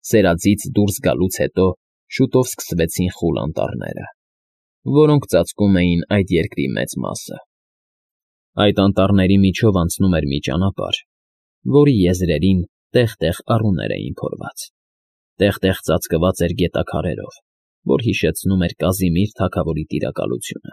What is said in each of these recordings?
Սերածից դուրս գալուց հետո շուտով սկսվեցին խուլ անտառները, որոնք ծածկում էին այդ երկրի մեծ մասը։ Այդ անտառների միջով անցնում էր մի ճանապարհ, որի եզրերին տեղ֊տեղ առուներ էին փորված, տեղ֊տեղ ծածկված էր գետաքարերով, որ հիշեցնում էր Կազիմիր թագավորի տիրակալությունը։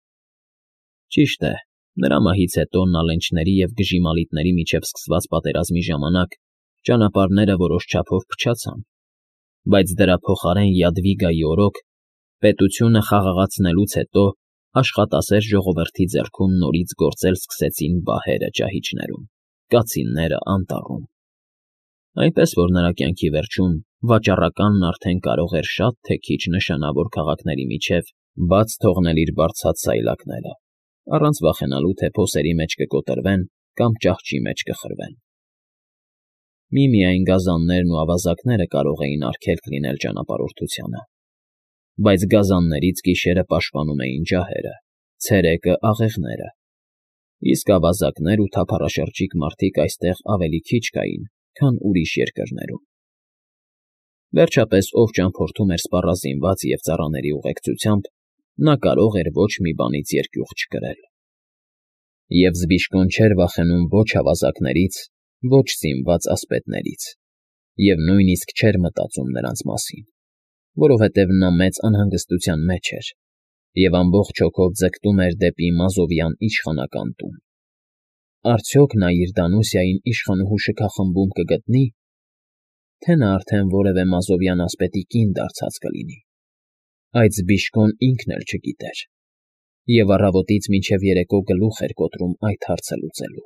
Ճիշտ է, նրա մահից հետո նալենչների և գժիմալիտների միջև սկսված պատերազմի ժամանակ ճանապարհները որոշ չափով փչացան, բայց դրա փոխարեն Յադվիգայի օրոք պետությունը խաղաղացնելուց հետո աշխատասեր ժողովրդի ձեռքում նորից գործել սկսեցին բահերը ճահիճներում, կացինները անտառում։ Այնպես որ նրա կյանքի վերջում վաճառականն արդեն կարող էր շատ թե քիչ նշանավոր քաղաքների միջև բաց թողնել իր բարձած սայլակները, առանց վախենալու, թե փոսերի մեջ կկոտրվեն կամ ճահճի մեջ կխրվեն։ Միմիայն գազաններն ու ավազակները կարող էին արգելք լինել ճանապարհորդությանը, բայց գազաններից գիշերը պաշտպանում էին ջահերը, ցերեկը աղեղները, իսկ ավազակներ ու թափառաշրջիկ մարդիկ այստեղ ավելի քիչ կային, քան ուրիշ երկրներում։ Վերջապես, ով ճամփորդում էր սպառազինված և ծառաների ուղեկցությամբ, նա կարող էր ոչ մի բանից երկյուղ չկրել։ Եվ Զբիշկոն չէր վախենում ոչ ավազակներից, ոչ զինված ասպետներից, և նույնիսկ չէր մտածում նրանց մասին, որովհետև նա մեծ անհանգստության մեջ էր և ամբողջ հոգով ձգտում էր դեպի Մազովյան իշխանական տուն։ Արդյոք նա իր Դանուսիային իշխանուհու շքախմբում կգտնի, թե նա արդեն որևէ մազովյան ասպետի կին դարձած կլինի։ Այդ Զբիշկոն ինքն էլ չգիտեր, և առավոտից մինչև երեկո գլուխ էր կոտրում այդ հարցը լուծելու։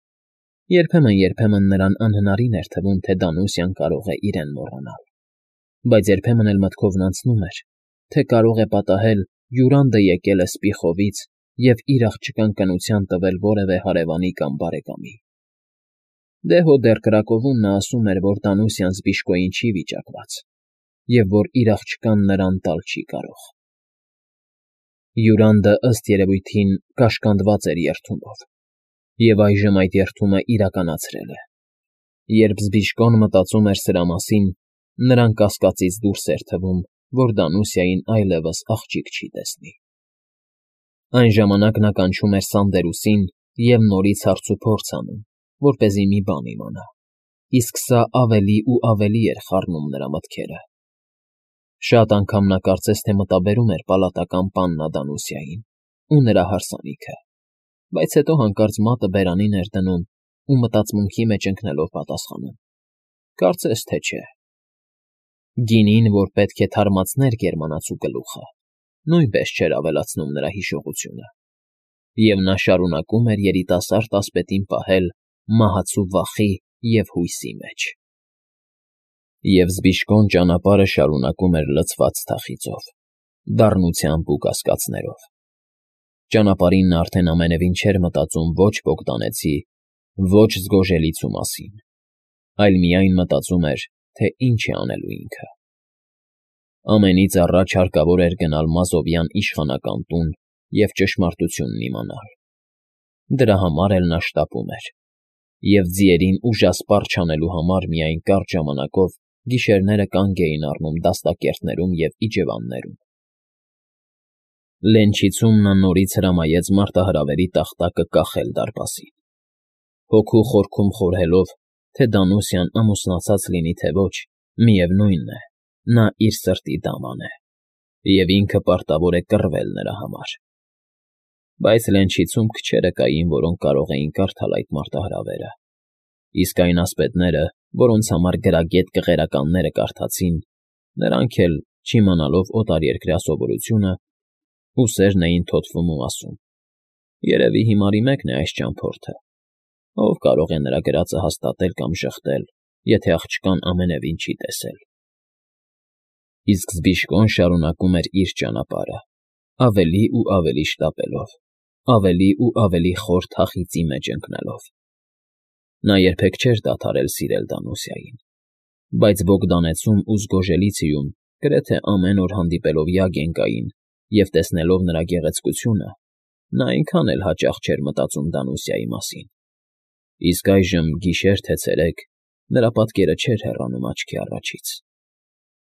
Երբեմն նրան անհնարին էր թվում, թե Դանուսիան կարող է իրեն մոռանալ, բայց երբեմն էլ մտքովն անցնում էր, թե կարող է պատահել Յուրանդը եկել է Սպիխովից և իր աղջկան կնության տվել որևէ հարևանի կամ բարեկամի։ Դե հո դեռ Կրակովում նա ասում էր, որ Դանուսիան Զբիշկոյին չի վիճակված և որ իր աղջկան նրան տալ չի կարող։ Յուրանդը, ըստ երևույթին, կաշկանդված էր երդումով, և այժմ այդ երդումը իրականացրել է։ Երբ Զբիշկոն մտածում էր սրա մասին, նրան կասկածից դուրս էր թվում, որ Դանուսիային այլևս աղջիկ չի տեսնի։ Այն ժամանակ նա կանչում էր Սանդերուսին և նորից հարցուփորձ անում, որպեսզի մի բան իմանա, իսկ սա ավելի ու ավելի էր խառնում նրա մտքերը։ Շատ անգամ նա կարծես թե մտաբերում էր պալատական պաննա Դանուսիային ու նրա հարսանիքը, բայց հետո հանկարծ մատը բերանին էր դնում ու մտածմունքի մեջ ընկնելով պատասխանում. կարծես թե չէ։ Գինին, որ պետք է թարմացներ գերմանացու գլուխը, նույնպես չէր ավելացնում նրա հիշողությունը, և նա շարունակում էր երիտասարդ ասպետին պահել մահացու վախի և հույսի մեջ։ Եվ Զբիշկոն ճանապարհը շարունակում էր լցված թախիծով, դառնությամբ ու կասկածներով։ Ճանապարհին նա արդեն ամենևին չէր մտածում ոչ Բոգդանեցի, ոչ Զգոժելիցու մասին, այլ միայն մտածում էր, թե ինչ է անելու ինքը։ Ամենից առաջ հարկավոր էր գնալ Մազովյան իշխանական տուն և ճշմարտությունն իմանալ։ Դրա համար էլ նա շտապում էր, և ձիերին ուժասպառ չանելու համար միայն կարճ ժամանակով գիշերները կանգ էին առնում դաստակերտներում և իջևաններում։ Լենչիցում նա նորից հրամայեց մարտահրավերի տախտակը կախել դարպասին, հոգու խորքում խորհելով, թե Դանուսիան ամուսնացած լինի, թե ոչ, միևնույն է, նա իր սրտի դաման է, և ինքը պարտավոր է կռվել նրա համար։ Բայց Լենչիցում քչերը կային, որոնք կարող էին կարդալ այդ մարտահրավերը, իսկ այն ասպետները, որոնց համար գրագետ կղերականները կարդացին, նրանք էլ, չիմանալով օտարերկրյա սովորությունը, ուսերն էին թոթվում ու ասում. երևի հիմարի մեկն է այս ճամփորդը, ով կարող է նրա գրածը հաստատել կամ ժխտել, եթե աղջկան ամենևին չի տեսել։ Իսկ Զբիշկոն շարունակում էր իր ճանապարհը, ավելի ու ավելի շտապելով, ավելի ու ավելի խոր թախիծի մեջ ընկնելով։ Նա երբեք չէր դադարել սիրել Դանուսիային, բայց Բոգդանեցում ու Զգոժելիցիում գրեթե ամեն օր հանդիպելով Յագենկային և տեսնելով նրա գեղեցկությունը, նա այնքան էլ հաճախ չէր մտածում Դանուսիայի մասին, իսկ այժմ, գիշեր թե ցերեկ, նրա պատկերը չէր հեռանում աչքի առաջից։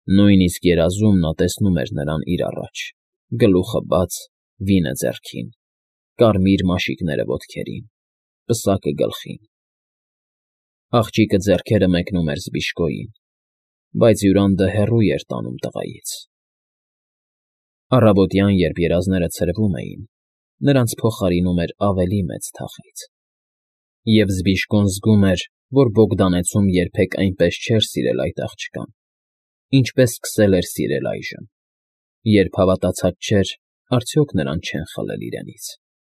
Նույնիսկ երազում նա տեսնում էր նրան իր առաջ, գլուխը բաց, վինը ձեռքին, կարմիր մաշիկները ոտքերին, պսակը գլխին։ Աղջիկը ձեռքերը մեկնում էր Զբիշկոյին, բայց հյուրանդը հեռու էր տանում տղայից։ Առավոտյան, երբ երազները ցրվում էին, նրանց փոխարինում էր ավելի մեծ թախիծ։ Եվ Զբիշկոն զգում էր, որ Բոգդանեցում երբեք այնպես չէր սիրել այդ աղջկան, ինչպես սկսել էր սիրել այժմ, երբ հավատացած չէր, արդյոք նրան չեն խլել իրենից։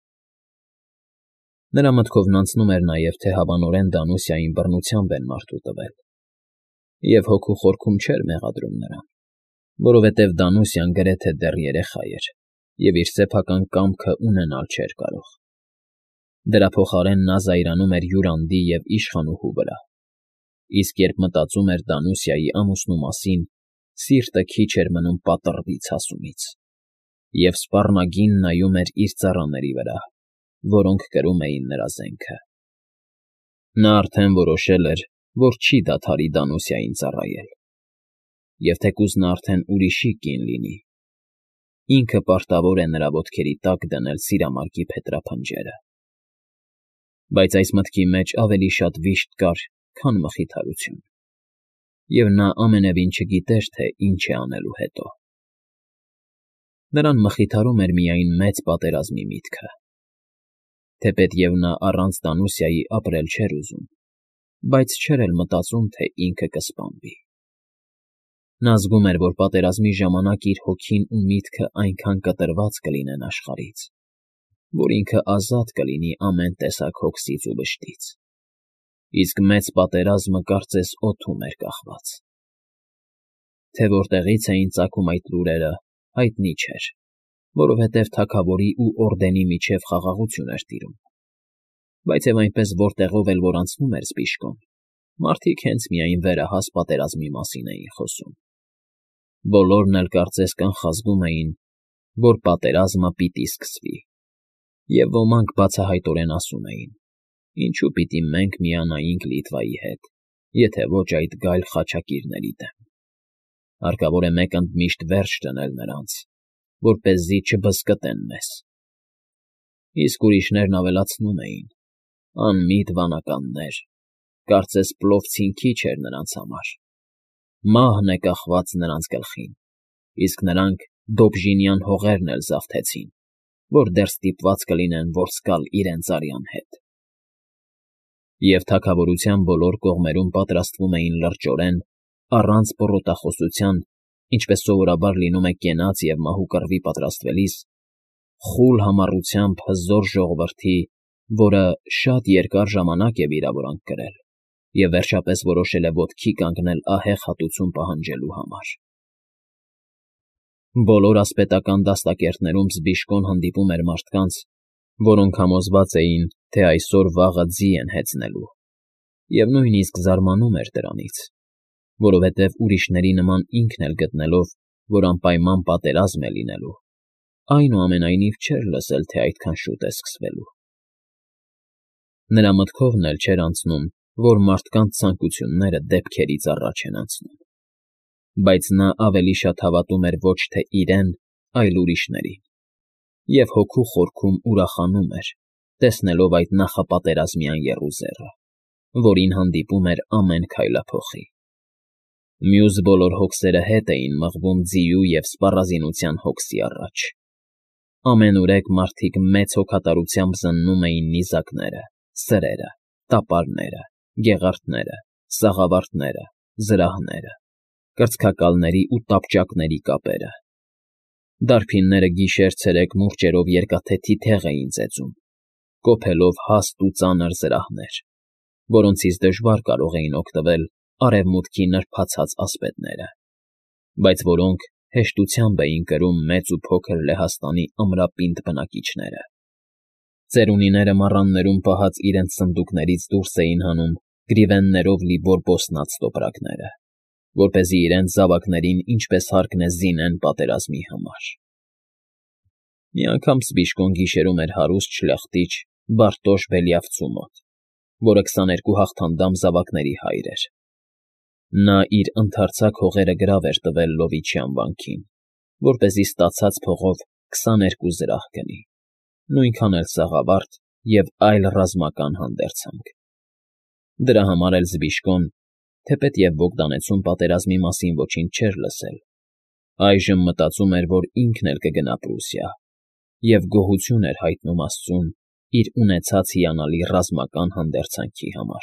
Նրա մտքովն անցնում էր նաև, թե հավանորեն Դանուսիային բռնությամբ են մարդու տվել, և հոգու խորքում չէր մեղադրում նրան, որովհետև Դանուսիան գրեթե դեռ երեխա էր և իր սեփական կամքը ունենալ չէր կարող։ Դրա փոխարեն նա զայրանում էր հյուրանդի և իշխանուհու վրա, իսկ երբ մտածում էր Դանուսիայի ամուսնու մասին, սիրտը քիչ էր մնում պատռվի ցասումից, և սպառնագին նայում էր իր ծառաների վրա, որոնք կրում էին նրա զենքը։ Նա արդեն որոշել էր, որ չի դադարի Դանուսիային ծառայել, և թեկուզ նա արդեն ուրիշի կին լինի, ինքը պարտավոր է նրա ոտքերի տակ դնել սիրամարգի փետրափնջերը։ Բայց այս մտքի մեջ ավելի շատ վիշտ կար, քան մխիթարություն, և նա ամենևին չգիտեր, թե ինչ է անելու հետո։ Նրան մխիթարում էր միայն մեծ պատերազմի միտքը, թեպետև նա առանց Դանուսիայի ապրել չէր ուզում, բայց չէր էլ մտածում, թե ինքը կսպանվի։ Նա զգում էր, որ պատերազմի ժամանակ իր հոգին ու միտքը այնքան կտրված կլինեն աշխարհից, որ ինքը ազատ կլինի ամեն տեսակ հոգսից ու վշտից, իսկ մեծ պատերազմը կարծես օդում էր կախված։ Թե որտեղից էին ծագում այդ լուրերը, հայտնի չէր, որովհետև թագավորի ու օրդենի միջև խաղաղություն էր տիրում, բայց և այնպես որտեղով էլ որ անցնում էր Զբիշկոն, մարդիկ հենց միայն վերահաս պատերազմի մասին էին խոսում։ Բոլորն էլ կարծես կանխազգում էին, որ պատերազմը պիտի սկսվի, և ոմանք բացահայտորեն ասում էին. ինչու պիտի մենք միանայինք Լիտվայի հետ, եթե ոչ այդ գայլ խաչակիրների դեմ։ Հարկավոր է մեկ ընդմիշտ վերջ դնել նրանց, որպեսզի չբզկտեն մեզ։ Իսկ ուրիշներն ավելացնում էին. անմիտ վանականներ, կարծես պլովցին քիչ էր նրանց համար։ Մահն է կախված նրանց գլխին, իսկ նրանք Դոբժինյան հողերն էլ զավթեցին, որ դեռ ստիպված կլինեն որսկալ իրենց արյան հետ։ Եվ թագավորության բոլոր կողմերում պատրաստվում էին լրջորեն, առանց պռոտախոսության, ինչպես սովորաբար լինում է կենաց և մահու կռվի պատրաստվելիս, խուլ համառությամբ հզոր ժողովրդի, որը շատ երկար ժամանակ է վիրավորանք կրել և վերջապես որոշել է ոտքի կանգնել ահեղ հատուցում պահանջելու համար։ Բոլոր ասպետական դաստակերտներում Զբիշկոն հանդիպում էր մարդկանց, որոնք համոզված էին, թե այսօր֊վաղը ձի են հեծնելու, և նույնիսկ զարմանում էր դրանից, որովհետև ուրիշների նման ինքն էլ գտնելով, որ անպայման պատերազմ է լինելու, այնուամենայնիվ չէր լսել, թե այդքան շուտ է սկսվելու։ Նրա մտքովն էլ չէր անցնում, որ մարդկանց ցանկությունները դեպքերից առաջ են անցնում, բայց նա ավելի շատ հավատում էր ոչ թե իրեն, այլ ուրիշներին, և հոգու խորքում ուրախանում էր, տեսնելով այդ նախապատերազմյան եռուզեռը, որին հանդիպում էր ամեն քայլափոխի։ Մյուս բոլոր հոգսերը հետ էին մղվում ձիու և սպառազինության հոգսի առաջ։ Ամենուրեք մարդիկ մեծ հոգատարությամբ զննում էին նիզակները, սրերը, տապարները, գեղարդները, սաղավարտները, զրահները, կրծքակալների ու տապճակների կապերը։ Դարբինները գիշեր֊ցերեկ մուրճերով երկաթեթի թեղ էին ծեծում, կոփելով հաստ ու ծանր զրահներ, որոնցից դժվար կարող էին օգտվել արևմուտքի նրբացած ասպետները, բայց որոնք հեշտությամբ էին կրում մեծ ու փոքր Լեհաստանի ամրապինդ բնակիչները։ Ծերունիները մառաններում պահած իրենց սնդուկներից դուրս էին հանում գրիվեններով լի բորբոսնած տոպրակները, որպեսզի իրենց զավակներին ինչպես հարկն է զինեն պատերազմի համար։ Մի անգամ Զբիշկոն գիշերում էր հարուստ շլախտիչ Բարտոշ Բելյավցու մոտ, որը 22 հաղթանդամ զավակների հայր էր։ Նա իր ընդարձակ հողերը գրավ էր տվել Լովիչյան վանքին, որպեսզի ստացած փողով 22 զրահ գնի, նույնքան էլ սաղավարտ և այլ ռազմական հանդերձանք։ Դրա համար էլ Զբիշկոն, թեպետ և Բոգդանեցում պատերազմի մասին ոչինչ չէր լսել, այժմ մտածում էր, որ ինքն էլ կգնա Պրուսիա և գոհություն էր հայտնում Աստծուն իր ունեցած հիանալի ռազմական հանդերձանքի համար։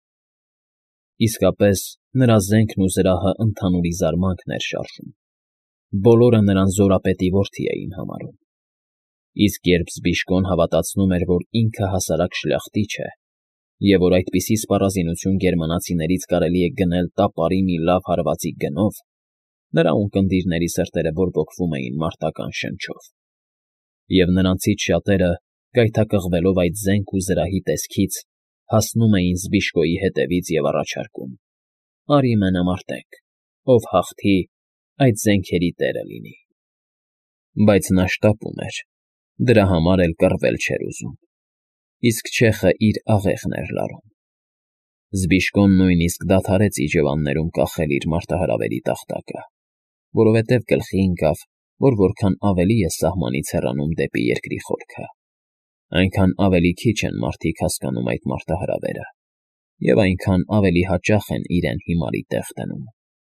Իսկապես, նրա զենքն ու զրահը ընդհանուրի զարմանքն էր շարժում։ Բոլորը նրան զորապետի որդի էին համարում։ Իսկ երբ Զբիշկոն հավատացնում էր, որ ինքը հասարակ շլախտիչ է, և որ այդպիսի սպառազինություն գերմանացիներից կարելի է գնել տապարի մի լավ հարվածի գնով, նրա ունկնդիրների սրտերը բորբոքվում էին մարտական շնչով։ Եվ նրանցից շատերը, գայթակղվելով այդ զենք ու զրահի տեսքից, հասնում էին Զբիշկոյի հետևից և առաջարկում. «Արի մենամարտենք, ով հաղթի, այդ զենքերի տերը լինի»։ Բայց նա շտապում էր, դրա համար էլ կռվել չէր ուզում։ Իսկ չեխը իր աղեղն էր լարում։ Զբիշկոն նույնիսկ դադարեց իջևաններում կախել իր մարտահրավերի տախտակը, որովհետև գլխի ընկավ, որ որքան ավելի է սահմանից հեռանում դեպի երկրի խորքը, այնքան ավելի քիչ են մարդիկ հասկանում այդ մարտահրավերը, և այնքան ավելի հաճախ են իրեն հիմարի տեղ դնում։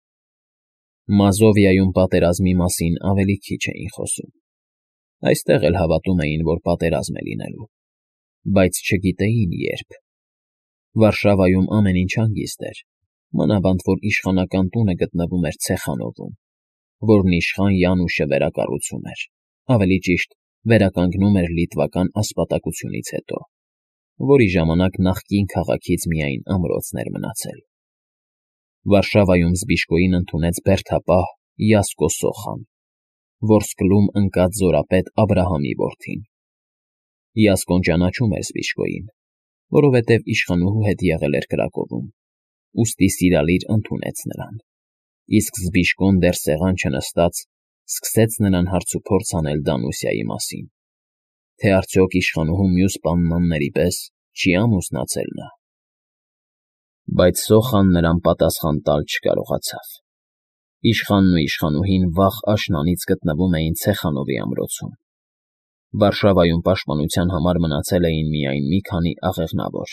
Մազովիայում պատերազմի մասին ավելի քիչ էին խոսում։ Այստեղ էլ հավատում էին, որ պատերազմ է լինելու, բայց չգիտեին երբ։ Վարշավայում ամեն ինչ հանգիստ էր, մանավանդ որ իշխանական տունը գտնվում էր Ցեխանովում, որն իշխան Յանուշը վերակառուցում էր, ավելի ճիշտ, վերականգնում էր լիտվական ասպատակությունից հետո, որի ժամանակ նախկին քաղաքից միայն ամրոցն էր մնացել։ Վարշավայում Զբիշկոյին ընդունեց բերդապահ Յասկո Սոխան, Վորսկլում ընկած զորապետ Աբրահամի որդին։ Յասկոն ճանաչում էր Զբիշկոյին, որովհետև իշխանուհու հետ եղել էր Կրակովում, ուստի սիրալիր ընդունեց նրան, իսկ Զբիշկոն դեռ սեղան չնստած սկսեց նրան հարցուփորձ անել Դանուսիայի մասին, թե արդյոք իշխանուհու մյուս պայմանների պես չի ամուսնացել նա։ Բայց Սոխան նրան պատասխան տալ չկարողացավ։ Իշխանն ու իշխանուհին վաղ աշնանից գտնվում էին Ցեխանովի ամրոցում։ Վարշավայում պաշտպանության համար մնացել էին միայն մի քանի աղեղնավոր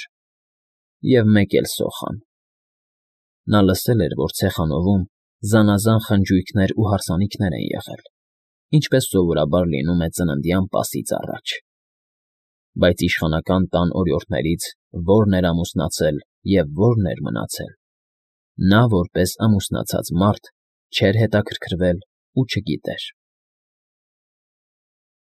և մեկ էլ Սոխան։ Նա լսել էր, որ Ցեխանովում զանազան խնջույքներ ու հարսանիքներ են եղել, ինչպես սովորաբար լինում է ծննդյան պասից առաջ։ Բայց իշխանական տան օրիորդներից ո՞րն էր ամուսնացել և ո՞րն էր մնացել, նա որպես ամուսնացած մարդ չէր հետաքրքրվել ու չգիտեր։